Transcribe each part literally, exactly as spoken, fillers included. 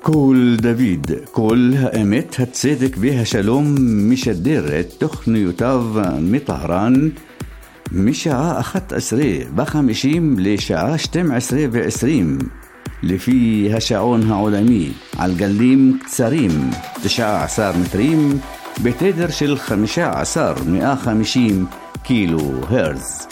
קול דוד, קול האמת, הצדק והשלום, משדר את תוכניותיו מטהרן משעה אחת עשרה וחמישים לשעה שתים עשרה ועשרים לפי השעון העולמי, על גלים קצרים תשע עשרה מטרים בתדר של חמישה עשר מאה וחמישים קילו הרץ.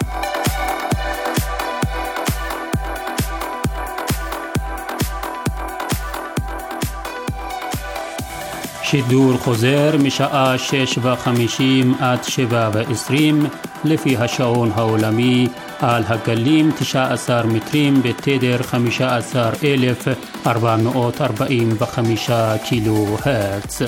שידור חוזר משעה שש וחמישים עד שבע ועשרים לפי השעון העולמי על הגלים תשע עשרה מטרים בתדר חמישה עשר אלף ארבע מאות ארבעים וחמישה קילו הרץ.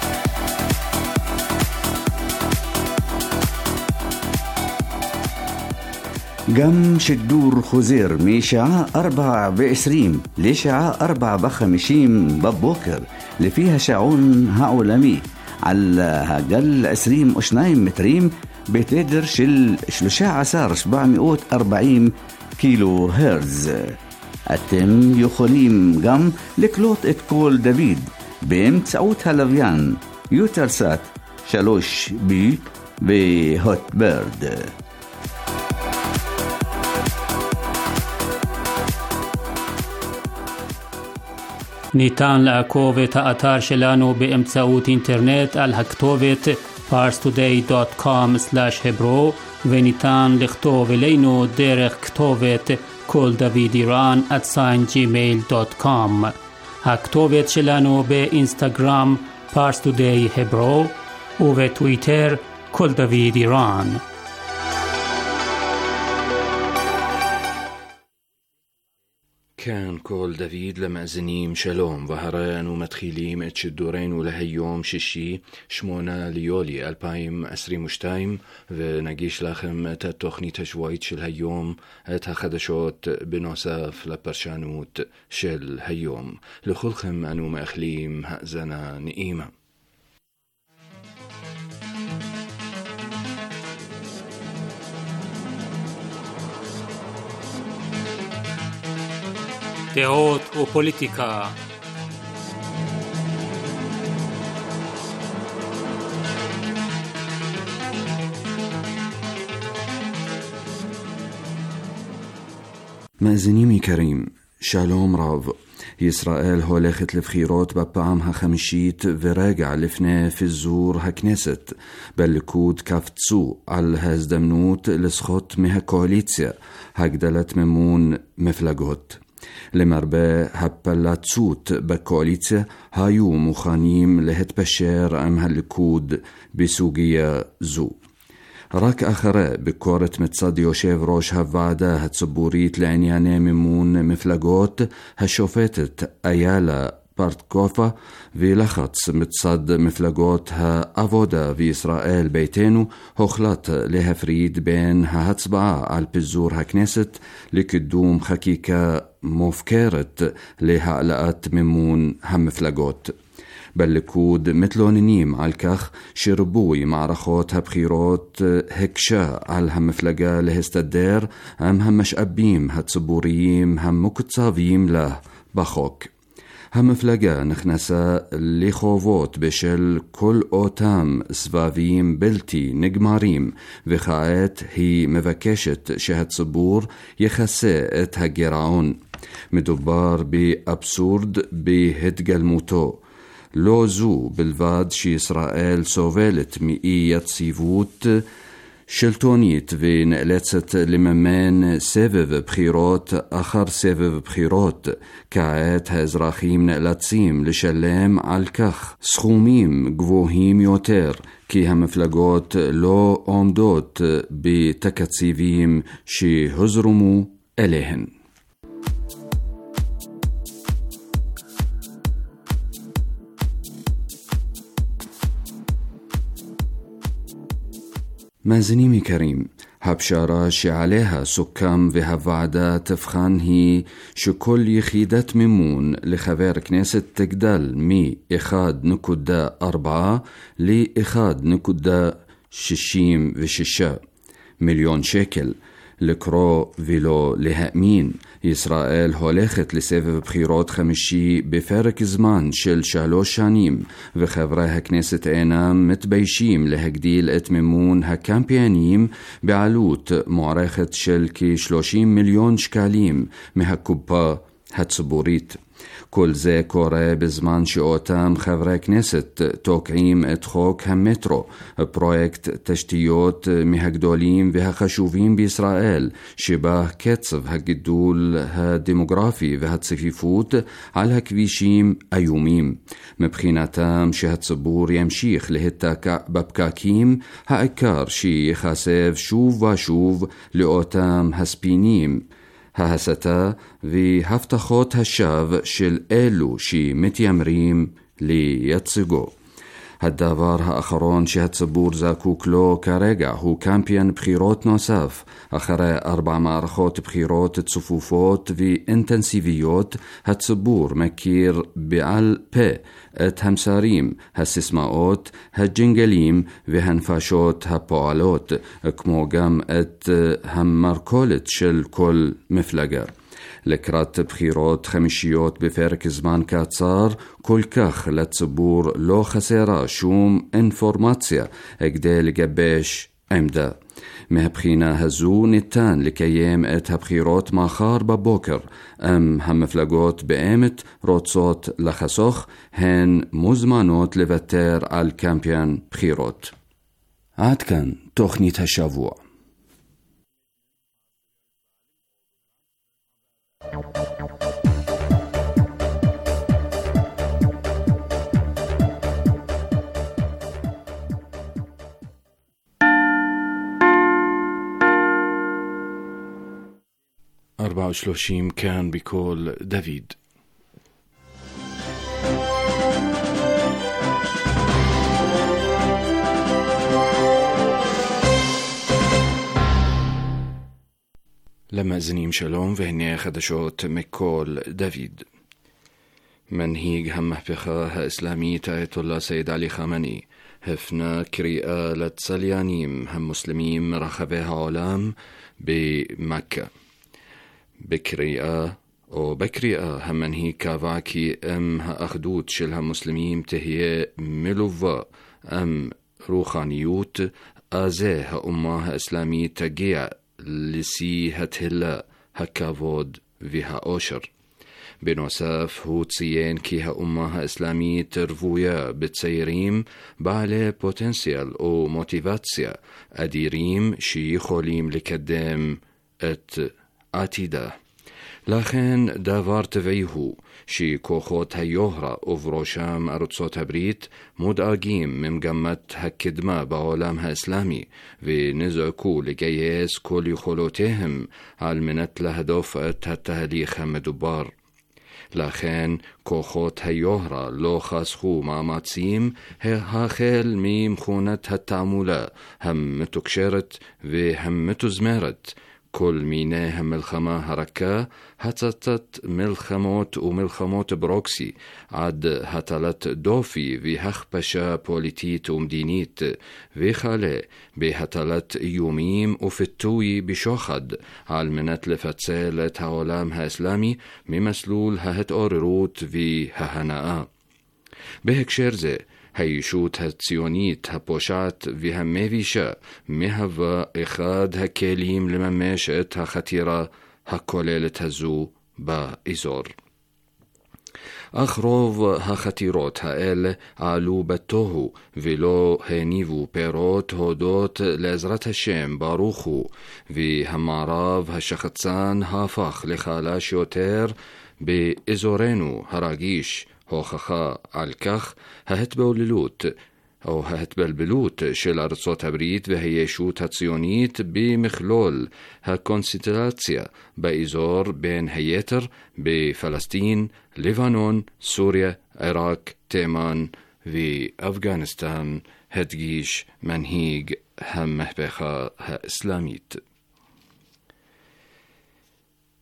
גם שידור חוזר משעה ארבע ועשרים לשעה ארבע וחמישים בבוקר לפי השעון העולמי על הגל עשרים ושניים מטרים בתדר של שלושה עשר שבע מאות וארבעים קילו הרץ. אתם יכולים גם לקלוט את קול דוד באמצעות הלוויין יוטלסאט שלוש בי והוטברד. ניתן לעקוב את האתר שלנו באמצעות אינטרנט על הכתובת פארס טודיי דוט קום סלאש hebro וניתן לכתוב אלינו דרך כתובת קול דוד איראן at ג'ימייל דוט קום. הכתובת שלנו באינסטגרם פארס טודיי hebro ובטוויטר קול דוד איראן. كان كول دافيد למאזינים שלום, והרי אנו מתחילים את שידורנו להיום שישי שמונה ליולי אלפיים עשרים ושתיים, ונגיש לכם את התוכנית השבועית של היום, את החדשות בנוסף לפרשנות של היום. לכולכם אנו מאחלים האזנה נעימה. דעות ופוליטיקה. מאזינים יקרים, שלום רב. ישראל הולכת לבחירות בפעם החמישית ורגע לפני פיזור הכנסת. בליכוד קפצו על ההזדמנות לסחוט מהקואליציה הגדלת מימון מפלגות. למרבה הפלצות בקואליציה היו מוכנים להתפשר עם הליכוד בסוגיה זו. רק אחרי ביקורת מצד יושב ראש הוועדה הציבורית לענייני מימון מפלגות, השופטת איילה פרטקופה, ולחץ מצד מפלגות העבודה וישראל ביתנו, הוחלט להפריד בין ההצבעה על פיזור הכנסת לקידום חקיקה מופקרת להעלאת מימון המפלגות. בליכוד מתלוננים על כך שריבוי מערכות הבחירות הקשה על המפלגה להסתדר עם המשאבים הציבוריים המוקצבים לה בחוק. המפלגה נכנסה לחובות בשל כל אותם סבבים בלתי נגמרים, וכעת היא מבקשת שהציבור יכסה את הגירעון. מדובר באבסורד בהתגלמותו. לא זו בלבד שישראל סובלת מאי יציבות שלטונית ונאלצת לממן סבב בחירות אחר סבב בחירות. כעת האזרחים נאלצים לשלם על כך סכומים גבוהים יותר, כי המפלגות לא עומדות בתקציבים שהוזרמו אליהן. מאזינים יקרים, הפשרה שעליה סוכם והוועדה תבחן היא שכל יחידת מימון לחבר כנסת תגדל מ-אחת נקודה ארבע ל-אחת נקודה שישים ושש מיליון שקל. לקרוא ולא להאמין. ישראל הולכת לסבב בחירות חמישי בפרק זמן של שלוש שנים, וחברי הכנסת אינם מתביישים להגדיל את מימון הקמפיינים בעלות מוערכת של כ-שלושים מיליון שקלים מהקופה הציבורית. כל זה קורה בזמן שאותם חברי כנסת תוקעים את חוק המטרו, פרויקט תשתיות מהגדולים והחשובים בישראל, שבה קצב הגידול הדמוגרפי והצפיפות על הכבישים איומים. מבחינתם שהציבור ימשיך להתקע בפקקים, העיקר שיחשף שוב ושוב לאותם הספינים, ההסתה והבטחות השווא של אלו שמתיימרים לייצגו. הדבר האחרון שהציבור זקוק לו כרגע הוא קמפיין בחירות נוסף. אחרי ארבע מערכות בחירות צפופות ואינטנסיביות, הציבור מכיר בעל פה את המסרים, הסיסמאות, הג'ינגלים והנפשות הפועלות, כמו גם את המרכולת של כל מפלגה. לקראת בחירות חמישיות בפרק זמן קצר, כל כך לציבור לא חסרה שום אינפורמציה כדי לגבש עמדה. מהבחינה הזו ניתן לקיים את הבחירות מחר בבוקר. אם המפלגות באמת רוצות לחסוך, הן מוזמנות לוותר על קמפיין בחירות. עד כאן תוכנית השבוע. أربعة وثلاثين كان بكل دافيد. למאזינים שלום, והנה חדשות מכל דוד. מנהיג המהפכה האסלאמית האייתוללה סייד עלי חמני הפנה קריאה לצליינים המוסלמים מרחבי העולם במכה. בקריאה או בקריאה המנהיג קבע כי אם האחדות של המוסלמים תהיה מלווה עם רוחניות, אז האומה האסלאמית תגיע לשיא התהילה, הכבוד והאושר. בנוסף, הוא ציין כי האומה האסלאמית רוויה בצעירים בעלי פוטנציאל או מוטיבציה אדירים שיכולים לקדם את עתידה. לכן דבר טבעי הוא שכוחות היוהרה ובראשם ארצות הברית מודאגים ממגמת הקדמה בעולם האסלאמי ונזעקו לגייס כל יכולותיהם על מנת להדוף את התהליך המדובר. לכן כוחות היוהרה לא חסכו מאמצים החל ממכונת התעמולה המתוקשרת והמתוזמרת, כל מיני המלחמה הרכה, הצצת מלחמות ומלחמות ברוקסי, עד הטלת דופי והכפשה פוליטית ומדינית, וכלה בהטלת איומים ופיתוי בשוחד, על מנת לפצל את העולם האסלאמי ממסלול ההתעוררות וההנאה. בהקשר זה, הישות הציונית הפושעת והמבישה מהווה אחד הכלים לממש את החתירה הכוללת הזו באזור. אך רוב החתירות האלה עלו בתוהו ולא הניבו פירות הודות לעזרת השם ברוך הוא, והמערב השחצן הפך לחלש יותר באזורנו הרגיש. הוכחה על כך ההתבוללות או ההתבלבלות של ארצות הברית והישות הציונית במכלול הקונסטלציה באזור, בין היתר בפלסטין, לבנון, סוריה, עיראק, תימן ואפגניסטן, הדגיש מנהיג המהפכה האסלאמית.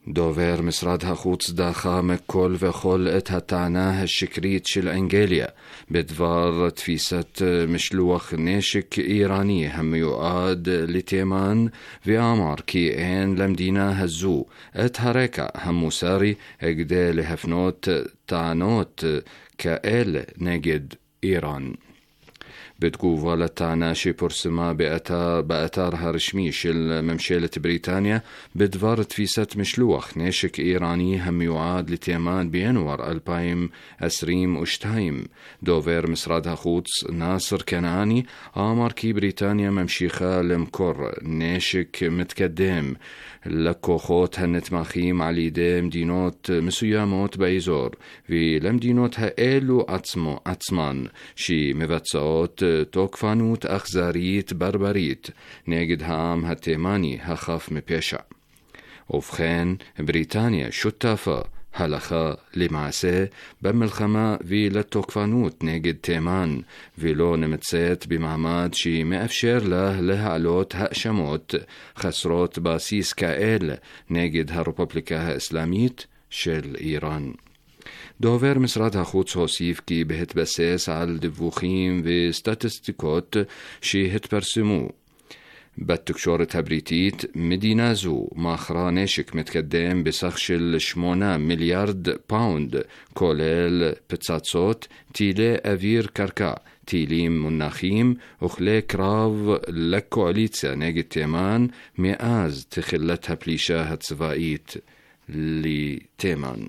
דובר משרד החוץ דחה מכל וכל את הטענה השקרית של אנגליה בדבר תפיסת משלוח נשק איראני המיועד לתימן, ואמר כי אין למדינה הזו את הרקע המוסרי כדי להפנות טענות כאלה נגד איראן. בתגובה לטענה שפורסמה באתר, באתר הרשמי של ממשלת בריטניה בדבר תפיסת משלוח נשק איראני המיועד לתימן בינואר אלפיים עשרים ושתיים, דובר משרד החוץ נאסר כנעני אמר כי בריטניה ממשיכה למכור נשק מתקדם לכוחות הנתמכים על ידי מדינות מסוימות באזור ולמדינות האלו עצמו, עצמן שמבצעות תוקפנות אכזרית ברברית נגד העם התימני החף מפשע. ובכן, בריטניה שותפה הלכה למעשה במלחמה ולתוקפנות נגד תימן, ולא נמצאת במעמד שמאפשר לה להעלות האשמות חסרות בסיס כאלה נגד הרפובליקה האסלאמית של איראן. דובר משרד החוץ הוסיף כי בהתבסס על דיווחים וסטטיסטיקות שהתפרסמו בתקשורת הבריטית, מדינה זו מכרה נשק מתקדם בסך של שמונה מיליארד פאונד, כולל פצצות, טילי אוויר קרקע, טילים מונחים וכלי קרב לקואליציה נגד תימן מאז תחילת הפלישה הצבאית לתימן.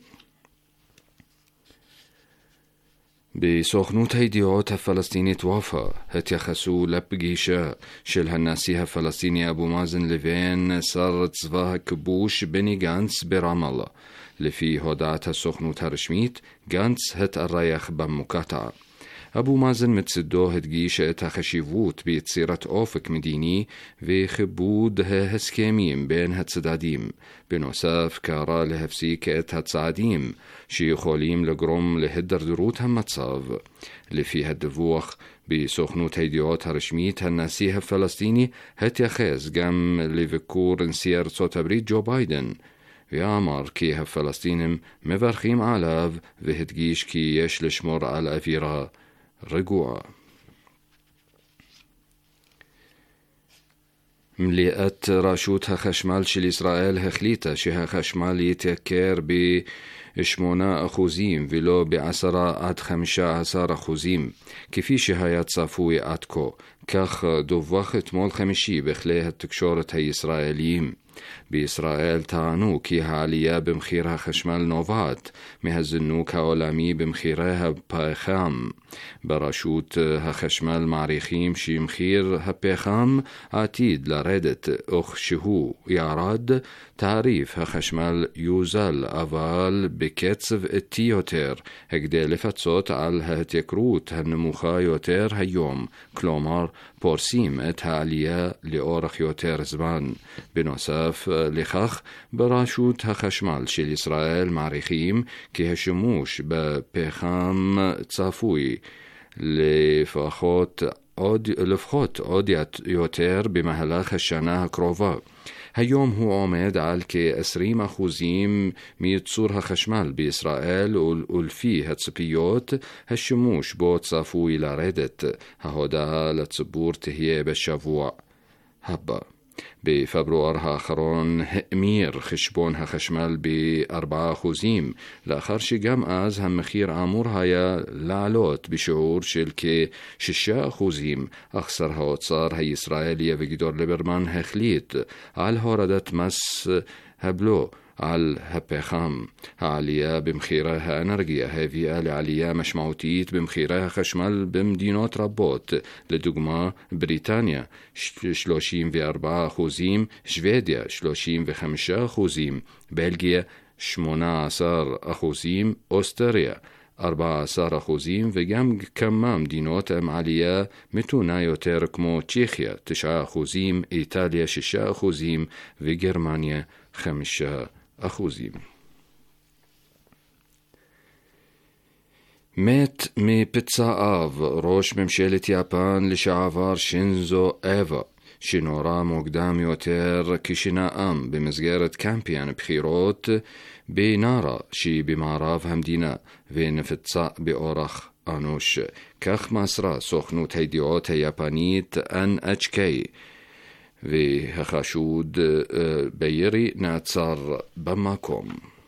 בסוכנות הידיעות הפלסטינית וופא התייחסו לפגישה של הנשיא הפלסטיני אבו מאזן לבין שר צבא הכיבוש בני גנץ ברמאללה. לפי הודעת הסוכנות הרשמית, גנץ התארח במוקטעה. אבו מאזן מצדו הדגיש את החשיבות ביצירת אופק מדיני וכיבוד ההסכמים בין הצדדים. בנוסף, קרא להפסיק את הצעדים שיכולים לגרום להידרדרות המצב. לפי הדיווח בסוכנות הידיעות הרשמית, הנשיא הפלסטיני התייחס גם לביקור נשיא ארצות הברית ג'ו ביידן, ואמר כי הפלסטינים מברכים עליו והדגיש כי יש לשמור על אווירה רגועה. מליאת רשות החשמל של ישראל החליטה שהחשמל יתייקר ב-שמונה אחוזים ולא ב-עשרה עד חמישה עשר אחוזים, כפי שהיה צפוי עד כה. כך דווח אתמול חמישי בכלי התקשורת הישראליים. בישראל טענו כי העלייה במחיר החשמל נובעת מהזינוק העולמי במחירי הפחם. ברשות החשמל מעריכים שמחיר הפחם עתיד לרדת, וכשהוא ירד, תעריף החשמל יוזל, אבל בקצב איטי יותר, כדי לפצות על ההתייקרות הנמוכה יותר היום, כלומר פורסים את העלייה לאורך יותר זמן. בנוסף לכך, ברשות החשמל של ישראל מעריכים כי השימוש בפחם צפוי לפחות עוד, לפחות עוד יותר במהלך השנה הקרובה. היום הוא עומד על כ-עשרים אחוזים מייצור החשמל בישראל, ולפי הציפיות השימוש בו צפוי לרדת. ההודעה לציבור תהיה בשבוע הבא. בפברואר האחרון האמיר חשבון החשמל ב-ארבעה אחוזים, לאחר שגם אז המחיר אמור היה לעלות בשיעור של כ-שישה אחוזים, אך שר האוצר הישראלי אביגדור ליברמן החליט על הורדת מס הבלו על הפחם. העלייה במחירי האנרגיה הביאה לעלייה משמעותית במחירי החשמל במדינות רבות, לדוגמה בריטניה שלושים וארבעה אחוזים, שוודיה שלושים וחמישה אחוזים, בלגיה שמונה עשר אחוזים, אוסטריה ארבעה עשר אחוזים, וגם כמה מדינות עם עלייה מתונה יותר כמו צ'כיה תשעה אחוזים, איטליה שישה אחוזים וגרמניה חמישה אחוזים. מת מפצעיו ראש ממשלת יפן לשעבר שינזו אבה, שנורה מוקדם יותר כשנאם במסגרת קמפיין בחירות בנארה שבמערב המדינה ונפצע באורח אנוש. כך מסרה סוכנות הידיעות היפנית אן אץ' קיי, והחשוד בירי נעצר במקום.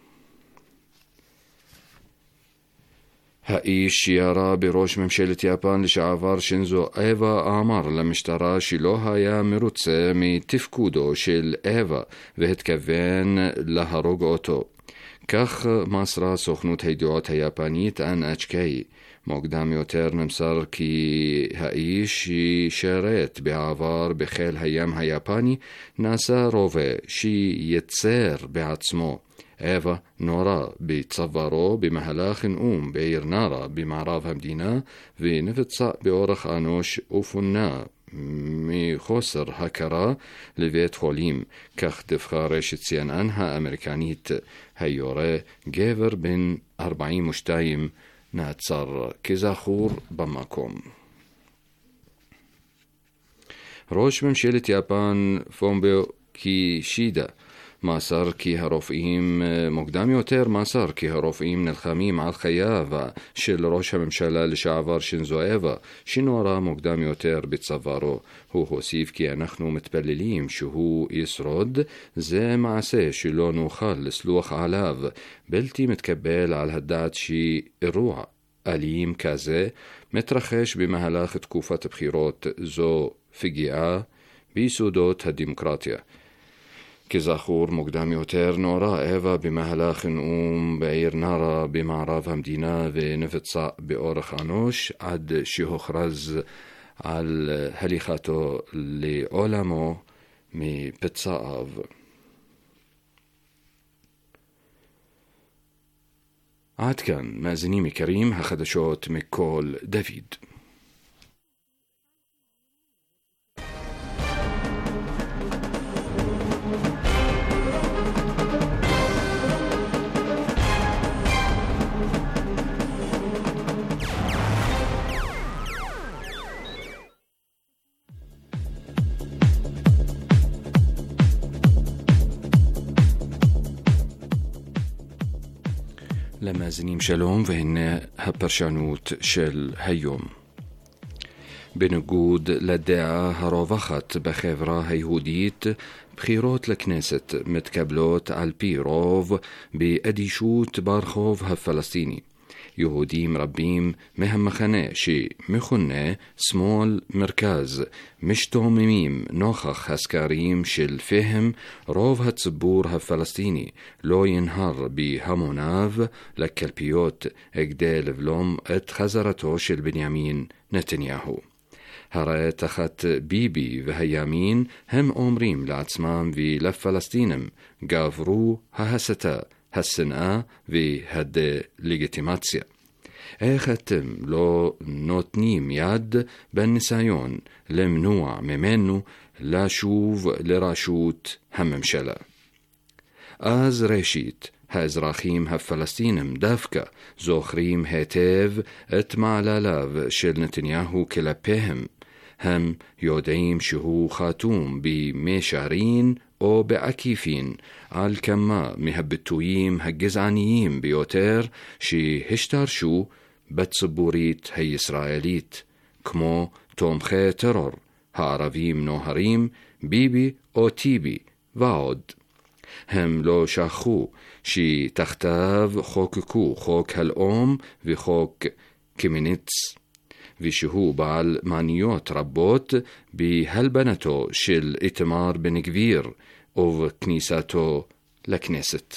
האיש שירה בראש ממשלת יפן לשעבר שינזו אבה אמר למשטרה שלא היה מרוצה מתפקודו של אבה והתכוון להרוג אותו. כך מסרה סוכנות הידיעות היפנית אן אץ' קיי. מוקדם יותר נמסר כי האיש ששירת בעבר בחיל הים היפני נעשה רובה שייצר בעצמו. אבה נורה בצווארו במהלך נאום בעיר נארה במערב המדינה ונפצע באורח אנוש ופונה מחוסר הכרה לבית חולים. כך דיווחה רשת סי אן אן האמריקנית. היורה, גבר בן ארבעים ושתיים, נעצר כזכור במקום. ראש ממשלת יפן פומיו קישידה מסר כי הרופאים, מוקדם יותר מסר כי הרופאים נלחמים על חייו של ראש הממשלה לשעבר שינזו אבה שנורה מוקדם יותר בצווארו. הוא הוסיף כי אנחנו מתפללים שהוא ישרוד, זה מעשה שלא נוכל לסלוח עליו. בלתי מתקבל על הדעת שאירוע אלים כזה מתרחש במהלך תקופת בחירות, זו פגיעה ביסודות הדמוקרטיה. כזכור, מוקדם יותר נורה אבה במהלך נאום בעיר נארה במערב המדינה ונפצע באורח אנוש עד שהוכרז על הליכתו לעולמו מפצעיו. עד כאן, מאזינים יקרים, החדשות מכל דוד. למאזינים שלום, והנה הפרשנות של היום. בניגוד לדעה הרווחת בחברה היהודית, בחירות לכנסת מתקבלות על פי רוב באדישות ברחוב הפלסטיני. יהודים רבים מהמחנה שמכונה שמאל מרכז משתוממים נוכח הסקרים של פהם רוב הציבור הפלסטיני לא ינהר בהמוניו לקלפיות כדי לבלום את חזרתו של בנימין נתניהו. הרי תחת ביבי והימין הם אומרים לעצמם ולפלסטינים גברו ההסתה, השנאה והדה-לגיטימציה. איך אתם לא נותנים יד בניסיון למנוע ממנו לשוב לראשות הממשלה? אז ראשית, האזרחים הפלסטינים דווקא זוכרים היטב את מעלליו של נתניהו כלפיהם. הם יודעים שהוא חתום במישרין או בעקיפין על כמה מהביטויים הגזעניים ביותר שהשתרשו בציבורית הישראלית, כמו תומכי טרור, הערבים נוהרים, ביבי או טיבי ועוד. הם לא שכחו שתחתיו חוקקו חוק הלאום וחוק קמיניץ, ושהוא בעל מעניות רבות בהלבנתו של איתמר בן גביר ובכניסתו לכנסת.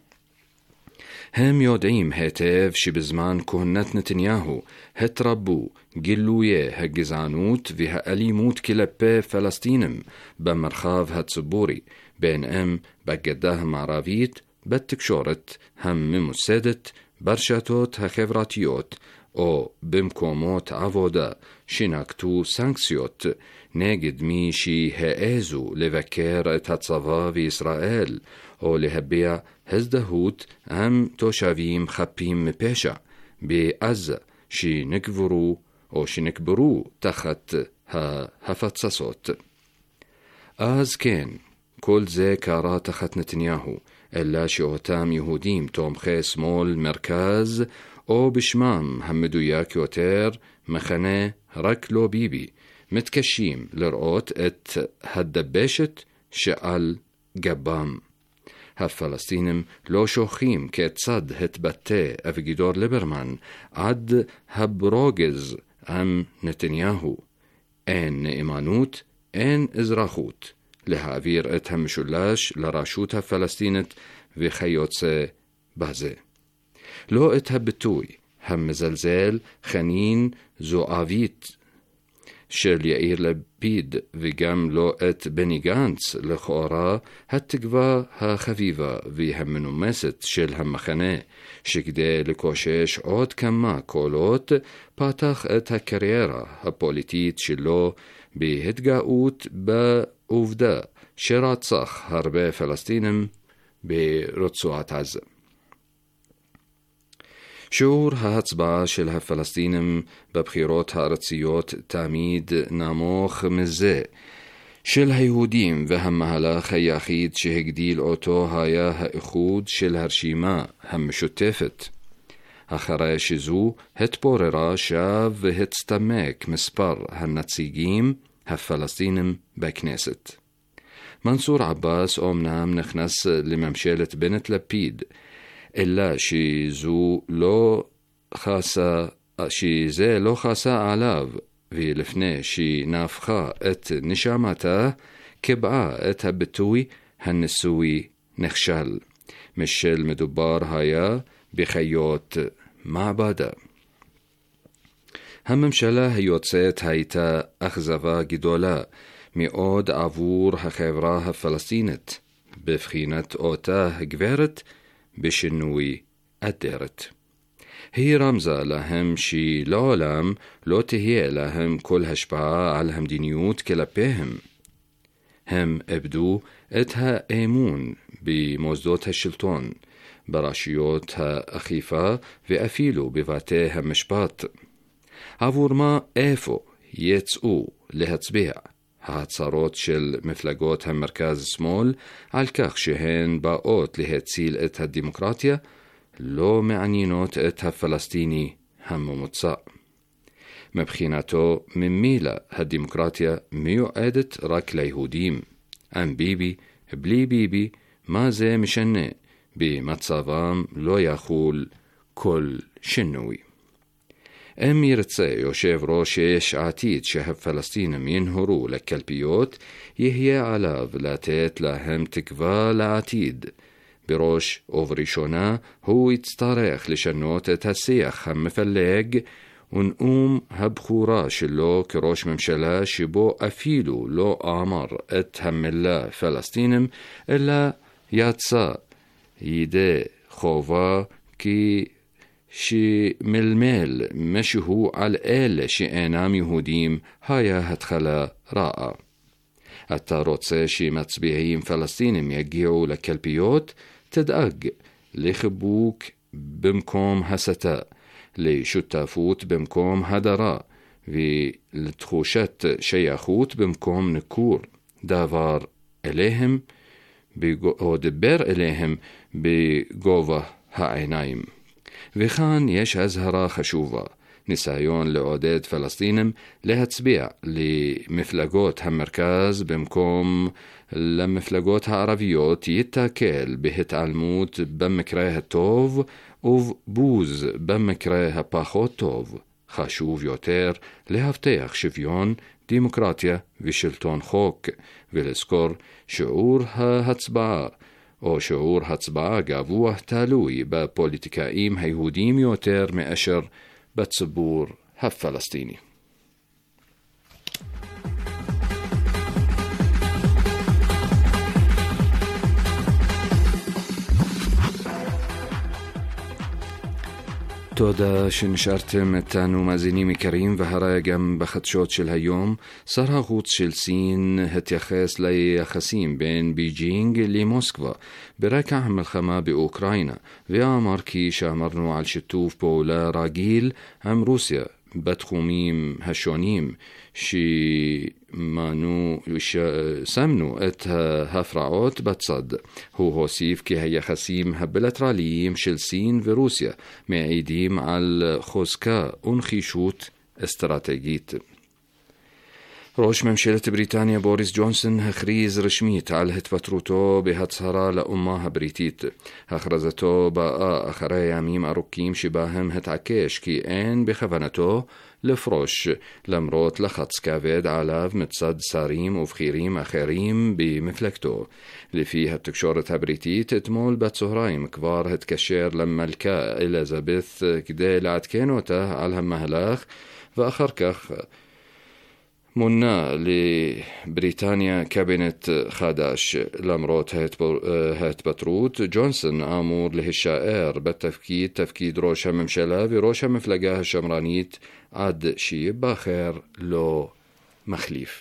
הם יודעים היטב שבזמן כהונת נתניהו התרבו גילויי הגזענות והאלימות כלפי פלסטינים במרחב הציבורי, בין אם בגדה המערבית, בתקשורת הממוסדת, ברשתות החברתיות או במקומות עבודה שנקטו סנקציות נגד מי שהעזו לבקר את הצבא בישראל או להביע הזדהות עם תושבים חפים מפשע בעזה שנקברו או שנקברו תחת ההפצצות. אז כן, כל זה קרה תחת נתניהו, אלא שאותם יהודים תומכי שמאל מרכז, או בשמם המדויק יותר, מחנה רק לא ביבי, מתקשים לראות את הדבשת שעל גבם. הפלסטינים לא שוכחים כיצד התבטא אביגדור ליברמן עד הברוגז עם נתניהו. אין נאמנות, אין אזרחות. להעביר את המשולש לרשות הפלסטינית וכיוצא בזה. לא את הביטוי המזלזל חנין זועבית של יאיר לפיד וגם לא את בני גנץ לכאורה התקווה החביבה והמנומסת של המחנה שכדי לקושש עוד כמה קולות פתח את הקריירה הפוליטית שלו בהתגאות בעובדה שרצח הרבה פלסטינים ברצועת עזה. שיעור ההצבעה של הפלסטינים בבחירות הארציות תמיד נמוך מזה של היהודים, והמהלך היחיד שהגדיל אותו היה האיחוד של הרשימה המשותפת. אחרי שזו התפוררה שב והצטמק מספר הנציגים הפלסטינים בכנסת. מנסור עבאס אומנם נכנס לממשלת בנט לפיד, אלא שזו לא חסה, שזה לא חסה עליו, ולפני שנהפכה את נשמתה, קבעה את הביטוי הניסוי נכשל, משל מדובר היה בחיות מעבדה. הממשלה היוצאת הייתה אכזבה גדולה מאוד עבור החברה הפלסטינית, בבחינת אותה הגברת בשינוי אדרת. היא רמזה להם שלעולם לא תהיה להם כל השפעה על המדיניות כלפיהם. הם איבדו את האמון במוסדות השלטון, ברשויות האכיפה ואפילו בבתי המשפט. עבור מה איפה יצאו להצביע ההצהרות של מפלגות המרכז-שמאל על כך שהן באות להציל את הדמוקרטיה לא מעניינות את הפלסטיני הממוצע. מבחינתו ממילא הדמוקרטיה מיועדת רק ליהודים. עם ביבי, בלי ביבי, מה זה משנה? במצבם לא יחול כל שינוי. אם ירצה יושב ראש יש עתיד שהפלסטינים ינהרו לקלפיות, יהיה עליו לתת להם תקווה לעתיד. בראש ובראשונה הוא יצטרך לשנות את השיח המפלג ונאום הבכורה שלו כראש ממשלה שבו אפילו לא אמר את המילה פלסטינים, אלא יצא ידי חובה כי שמלמל משהו על אלה שאינם יהודים היה התחלה רעה. אתה רוצה שמצביעים פלסטינים יגיעו לקלפיות? תדאג לחיבוק במקום הסתה, לשותפות במקום הדרה, ולתחושת שייכות במקום ניכור. דבר אליהם או דבר אליהם בגובה העיניים. וכאן יש הזהרה חשובה, ניסיון לעודד פלסטינים להצביע למפלגות המרכז במקום למפלגות הערביות יתקל בהתעלמות במקרה הטוב ובבוז במקרה הפחות טוב. חשוב יותר להבטיח שוויון, דמוקרטיה ושלטון חוק, ולזכור שיעור ההצבעה או שיעור הצבעה גבוה תלוי בפוליטיקאים היהודים יותר מאשר בציבור הפלסטיני. תודה שנשארתם איתנו מאזינים יקרים, והרי גם בחדשות של היום שר החוץ של סין התייחס ליחסים בין בייג'ינג למוסקבה ברקע המלחמה באוקראינה, ואמר כי שאמרנו על שיתוף פעולה רגיל עם רוסיה בתחומים השונים שמנו, ששמנו את ההפרעות בצד. הוא הוסיף כי היחסים הבילטרליים של סין ורוסיה מעידים על חוזקה ונחישות אסטרטגית. ראש ממשלת בריטניה בוריס ג'ונסון הכריז רשמית על התפטרותו בהצהרה לאומה הבריטית. הכרזתו באה אחרי ימים ארוכים שבהם התעקש כי אין בכוונתו לפרוש, למרות לחץ כבד עליו מצד שרים ובכירים אחרים במפלגתו. לפי התקשורת הבריטית, אתמול בצהריים כבר התקשר למלכה אליזבת כדי לעדכן אותה על המהלך, ואחר כך מונה לבריטניה קבינט חדש. למרות ההתפטרות, ג'ונסון אמור להישאר בתפקיד תפקיד ראש הממשלה וראש המפלגה השמרנית עד שיבחר לו מחליף.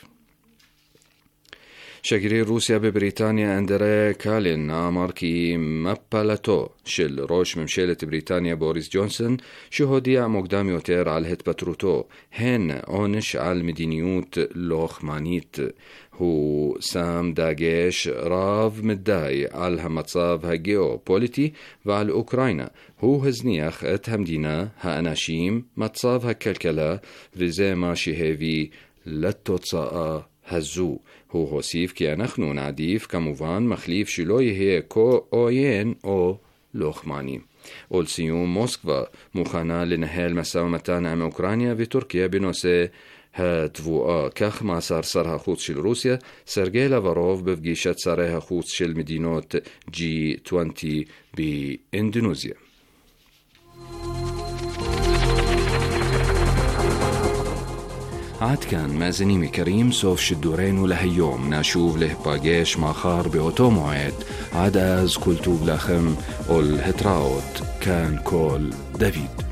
שגריר רוסיה בבריטניה אנדרי קלין אמר כי מפלתו של ראש ממשלת בריטניה בוריס ג'ונסון, שהודיע מוקדם יותר על התפטרותו, הן עונש על מדיניות לוחמנית. הוא שם דגש רב מדי על המצב הגיאופוליטי ועל אוקראינה. הוא הזניח את המדינה, האנשים, מצב הכלכלה, וזה מה שהביא לתוצאה הזו. הוא הוסיף כי אנחנו נעדיף כמובן מחליף שלא יהיה כה עוין או לוחמני. ולסיום, מוסקבה מוכנה לנהל משא ומתן עם אוקראינה וטורקיה בנושא התבואה. כך מסר שר החוץ של רוסיה סרגי לברוב בפגישת שרי החוץ של מדינות ג'י עשרים באינדונזיה. עד כאן מאזינים יקרים, סוף שידורנו להיום. נשוב להיפגש מחר באותו מועד. עד אז כל טוב לכם ולהתראות. כאן כל דוד.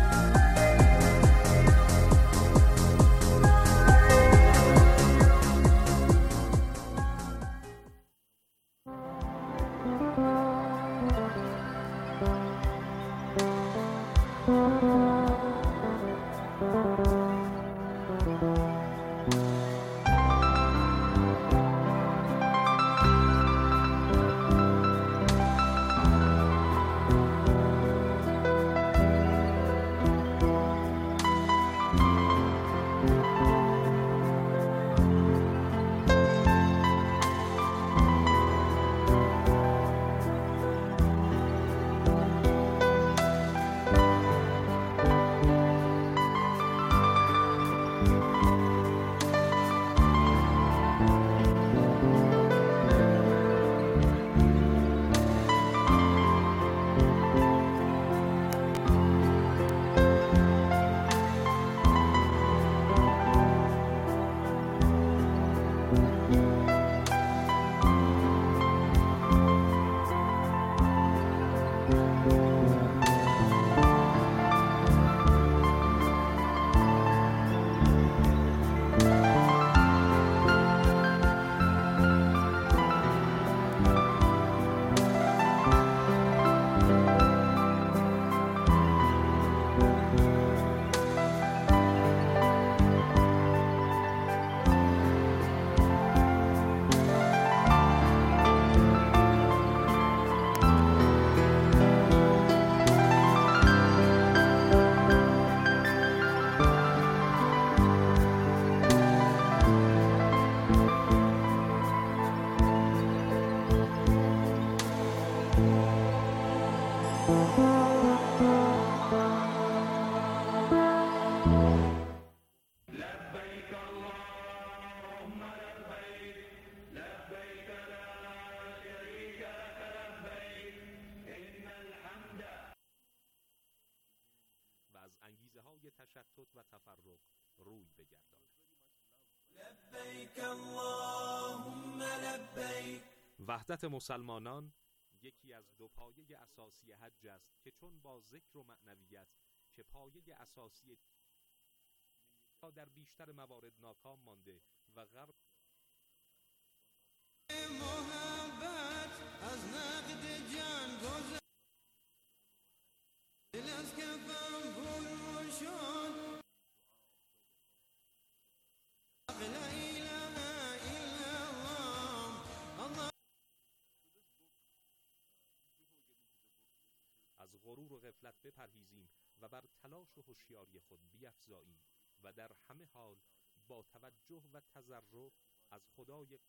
تشتت و تفرق روی بگرداند. لبیک اللهم لبیک. وحدت مسلمانان یکی از دو پایه اساسی حج است که چون با ذکر و معنویت که پایه اساسی تا در بیشتر موارد ناکام مانده و غرب محبت از نقد جان گذر دل از کفم پر شد از غرور و غفلت بپرهیزیم و بر تلاش و هوشیاری خود بیفزاییم و در همه حال با توجه و تضرع از خدای